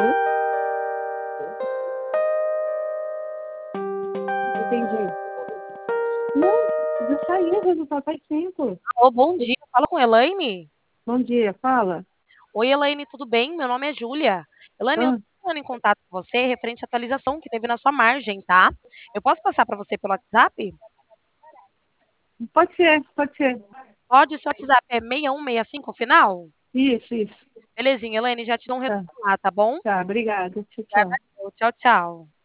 Hã? Entendi. Não, já saiu o resultado faz tempo. Alô, bom dia, fala com Elaine? Bom dia, fala. Oi, Elaine, tudo bem? Meu nome é Júlia. Elaine, eu Hã? tô entrando em contato com você referente à atualização que teve na sua margem, tá? Eu posso passar para você pelo WhatsApp? Pode ser, pode ser. Pode, seu WhatsApp é 6165 o final? Isso, isso. Belezinha, Elaine, já te dou um Tá, retorno lá, tá bom? tá, obrigada. Tchau, tchau. Aguardou. Tchau, tchau.